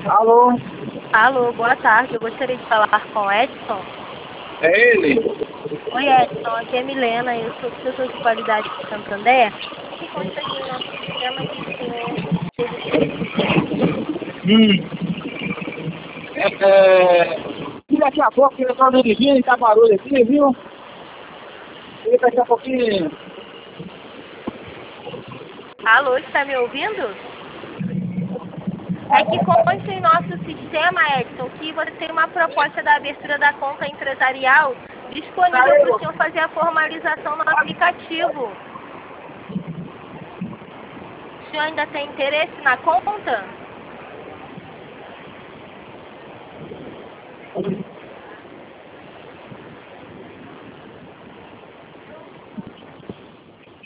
Alô? Alô, boa tarde. Eu gostaria de falar com o Edson. É ele? Oi, Edson. Aqui é Milena. Eu sou professor de qualidade de Santander. E consta aqui no nosso sistema que o senhor E daqui a pouco ele tá dirigindo e tá barulho aqui, viu? E daqui a pouquinho. Alô, está me ouvindo? É que consta em nosso sistema, Edson, que você tem uma proposta da abertura da conta empresarial disponível para o senhor fazer a formalização no aplicativo. O senhor ainda tem interesse na conta?